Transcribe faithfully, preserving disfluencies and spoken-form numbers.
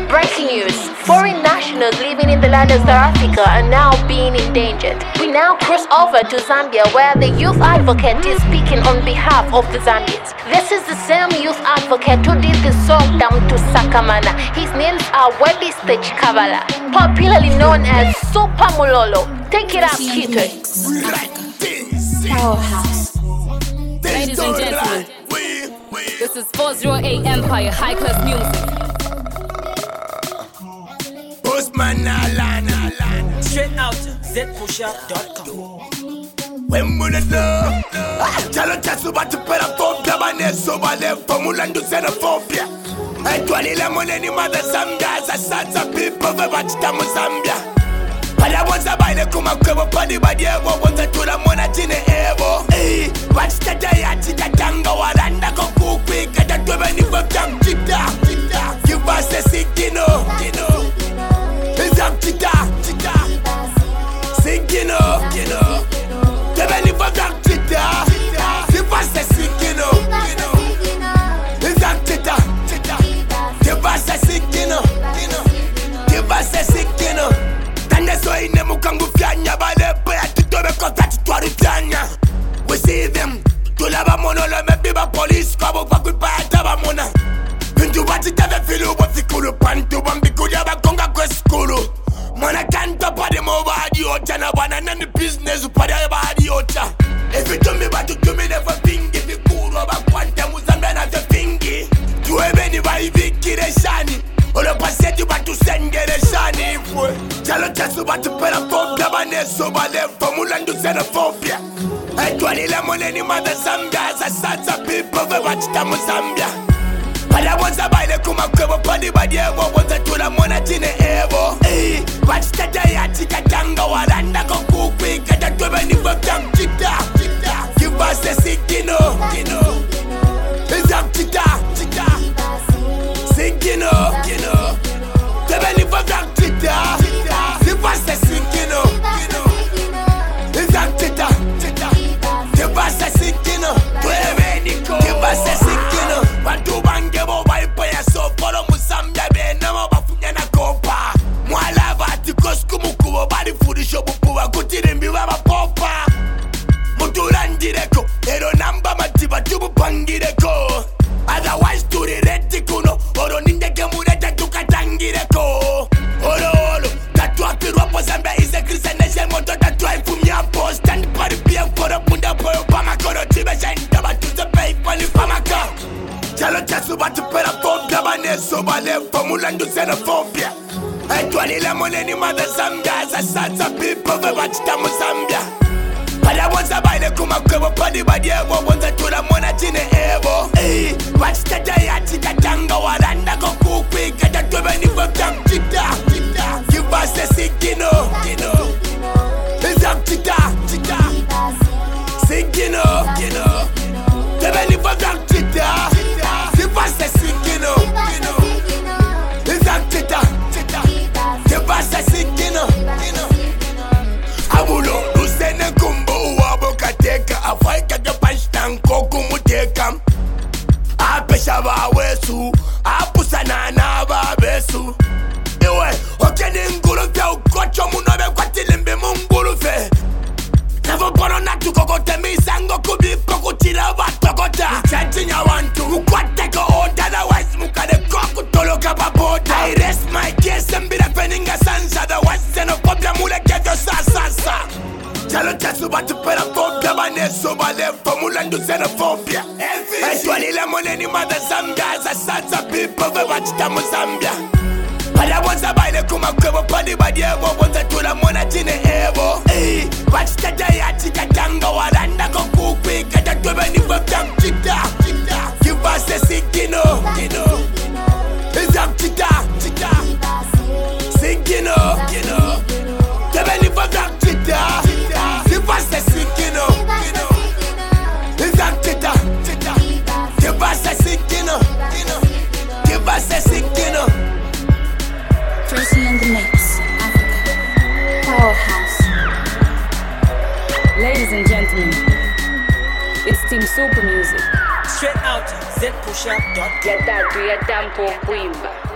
Breaking news. Foreign nationals living in the land of South Africa are now being endangered. We now cross over to Zambia, where the youth advocate is speaking on behalf of the Zambians. This is the same youth advocate who did the song Down to Sakamana. His names are Webiste Chikavala, popularly known as Super Mulolo. Take it up, Kito. Powerhouse. Ladies and gentlemen, this is four oh eight Empire High Class Music. Postman Alana, straight out z pushup dot com. When we know, Chalo Chasu bat to put up for Gabane, so I left for Mulan to xenophobia. I told him on any mother Zambia, as a sons of people, but Tamu Zambia. But I was a baile kuma kwebo padi badievo Wonza tula mwana jine evo Ey, wachita jaya chita tanga Waranda kukukwi Kata twebe ni vokam chita Give us a sigino Is up chita Sigino Twebe ni vokam chita Give us a sigino Is up chita Give us a sigino Give us a sigino So ine mukangu fyanya balepe ya tutobe kota chitwari fyanya. We see them tulaba monolo mebiba police kwabo kwa kuipata ba mona. Pintu wati tave filu wafikulu pantu bambiku ya bakonga kwe skulu. Mona kanto pade mo badi ocha na wana nani business upade ya badi ocha. If you do me batu do me never fingi fikuru wabakwante muzambe na vya fingi. Tuwebe ni vaivi kireshani. Olo paseti batu sengere shani ifwe. Chalo chasu batu pera phobia baneso bale formula ndu xenophobia. Etwali la moneni mother Zambia as a sons of people ve bachita mu Zambia. Pada wonza baile kuma kwebo padi badievo wonza tula mwana jine evo. Ey, bachita jaya chika tanga waranda kukukwi kata twebe ni vokam chita. Give us a sigino Is up chita Sigino Twebe ni vokam chita Give us a sigino Is up chita Give us a sigino Twebe ni ko Give us a sigino Bantu bange bo waipo ya so Foro musambia bena mo bafunya na kopa Mwala vati kosku mukubo Bari fudisho bupuwa kutirimbi waba popa Muturandireko Ero namba matiba tubu pangireko Otherwise turi reti kuno Oro nindeke mureta tukatangireko Oro oro Tatu apirwa po Zambia is a Christian nation Moto tatu haifumyapo Stand pari pia mporo punda poyo Pama koro tibe shenda batuze pay Pali pama ka Chalo chasu batu pera phobia Baneso bale formula ndu xenophobia Etwali la moneni mother Zambia as a sons of people ve bachita mu Zambia. Pada wonza baile kuma kwebo padi badievo Wonza tula mwana jine evo Ey, wachita jaya chita tanga Waranda kukukwi kata twebe ni vokam chita Give us a sigino Is up chita Sigino Twebe ni vokam chita Give us a sigino Is up chita Give us a sigino Abulo Lusene kumbo uwabo kateka Afaika kapashtan koku muteka Apesha bawesu Apusa nana babesu Iwe okeni ngulu fe Ukocho munobe kwa tilimbi mungulu fe Nevo pono natu kokote Misango kubipo kutila watokota Chachinya wantu Ukwateka oda Otherwise mukade koku toloka papoda I rest my case Mbira feninga sansa Otherwise xenophobia mule kevyo sasasa Chalo chasu batu pera phobia Baneso bale formula ndu xenophobia Etwali la moneni mother Zambia as a sons of people ve bachita mu Zambia. Pada wonza baile kuma kwebo padi badievo Wonza tula mwana jine evo Ey, wachita jaya chika tanga Waranda kukukwi kata twebe ni vokam chita Give us a sigino Is up chita Sigino Twebe ni vokam chita Give us a sigino Is up chita Give us a sigino Give us a sigino Tracy in the mix, Africa. Powerhouse. Ladies and gentlemen, it's Team Super Music. Straight out z pushup dot com. Ya tatu ya tampo kuimba